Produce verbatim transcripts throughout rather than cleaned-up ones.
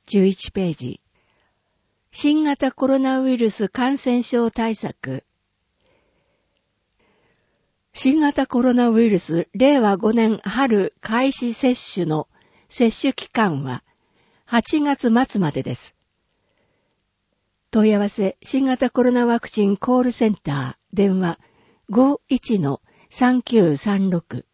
じゅういちページ。新型コロナウイルス感染症対策。新型コロナウイルスれいわごねん春開始接種の接種期間ははちがつ末までです。問い合わせ新型コロナワクチンコールセンター電話 ごーいちのさんきゅうさんろく。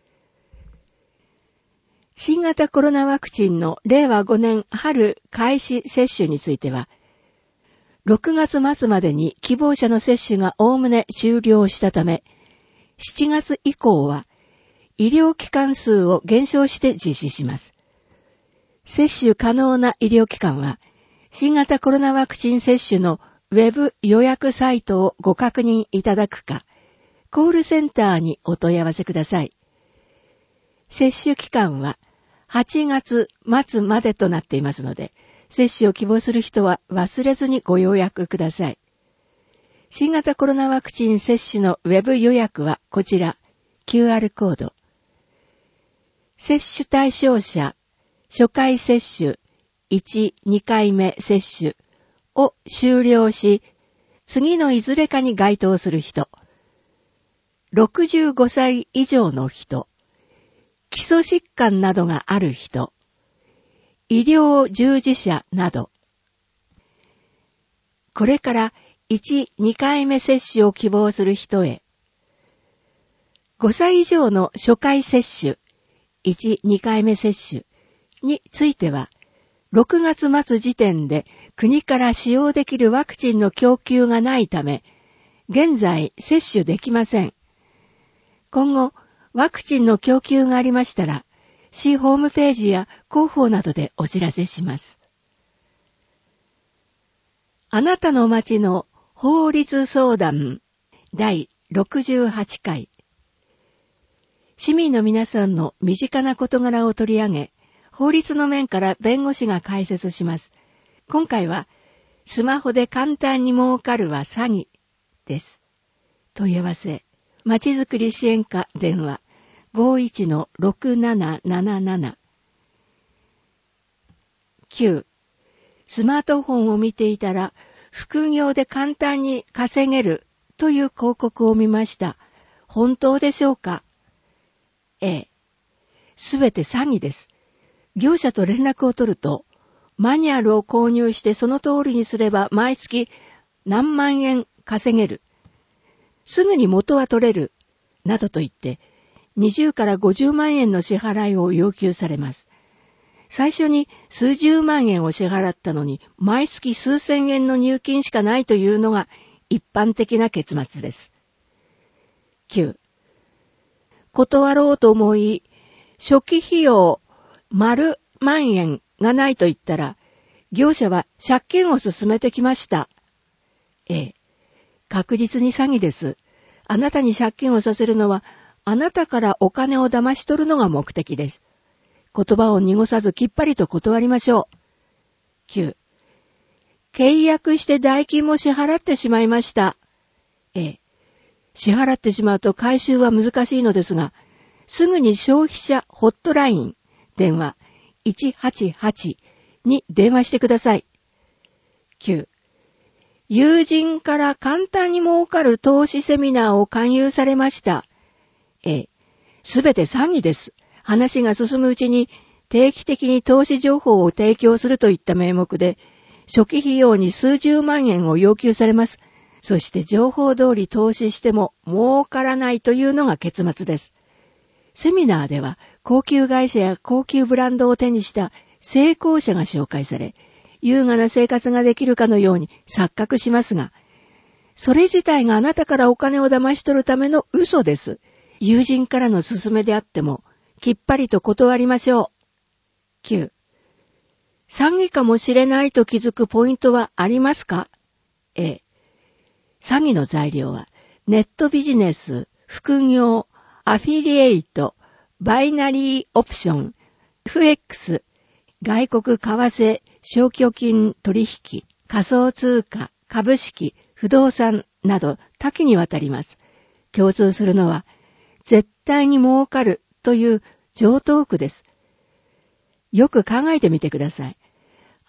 新型コロナワクチンのれいわごねん春開始接種については、ろくがつ末までに希望者の接種がおおむね終了したため、しちがつ以降は医療機関数を減少して実施します。接種可能な医療機関は、新型コロナワクチン接種のウェブ予約サイトをご確認いただくか、コールセンターにお問い合わせください。接種期間ははちがつ末までとなっていますので、接種を希望する人は忘れずにご予約ください。新型コロナワクチン接種のウェブ予約はこちら、キューアール コード。接種対象者、初回接種、いち、にかいめ接種を終了し、次のいずれかに該当する人、ろくじゅうごさい以上の人、基礎疾患などがある人、医療従事者など、これからいち、にかいめ接種を希望する人へ、ごさい以上の初回接種、いち、にかいめ接種については、ろくがつ末時点で国から使用できるワクチンの供給がないため、現在接種できません。今後、ワクチンの供給がありましたら、市ホームページや広報などでお知らせします。あなたの町の法律相談だいろくじゅうはちかい。市民の皆さんの身近な事柄を取り上げ、法律の面から弁護士が解説します。今回は、スマホで簡単に儲かるは詐欺です。問い合わせ、まちづくり支援課電話 ごーいちのろくなななななな。きゅう. スマートフォンを見ていたら、副業で簡単に稼げるという広告を見ました。本当でしょうか？ A. すべて詐欺です。業者と連絡を取ると、マニュアルを購入してその通りにすれば毎月何万円稼げる。すぐに元は取れる。などと言って、にじゅうからごじゅうまんえんの支払いを要求されます。最初に数十万円を支払ったのに、毎月数千円の入金しかないというのが一般的な結末です。きゅう. 断ろうと思い、初期費用丸万円がないと言ったら、業者は借金を進めてきました。A. 確実に詐欺です。あなたに借金をさせるのは、あなたからお金を騙し取るのが目的です。言葉を濁さずきっぱりと断りましょう。きゅう. 契約して代金も支払ってしまいました。A. 支払ってしまうと回収は難しいのですが、すぐに消費者ホットライン電話いちはちはちに電話してください。きゅう. 友人から簡単に儲かる投資セミナーを勧誘されました。A. すべて詐欺です。話が進むうちに定期的に投資情報を提供するといった名目で、初期費用に数十万円を要求されます。そして情報通り投資しても儲からないというのが結末です。セミナーでは高級会社や高級ブランドを手にした成功者が紹介され、優雅な生活ができるかのように錯覚しますが、それ自体があなたからお金を騙し取るための嘘です。友人からの勧めであっても、きっぱりと断りましょう。きゅう. 詐欺かもしれないと気づくポイントはありますか？ A. 詐欺の材料は、ネットビジネス、副業、アフィリエイト、バイナリーオプション、エフエックス、外国為替、証拠金取引、仮想通貨、株式、不動産など多岐にわたります。共通するのは、絶対に儲かるという常套句です。よく考えてみてください。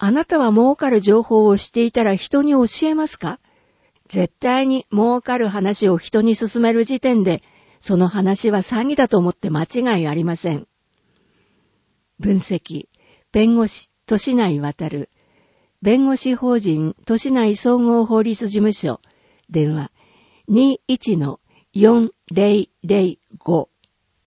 あなたは儲かる情報を知っていたら人に教えますか？絶対に儲かる話を人に勧める時点で、その話は詐欺だと思って間違いありません。分析、弁護士、年内渡る、弁護士法人年内総合法律事務所、電話 にいちのよんぜろぜろご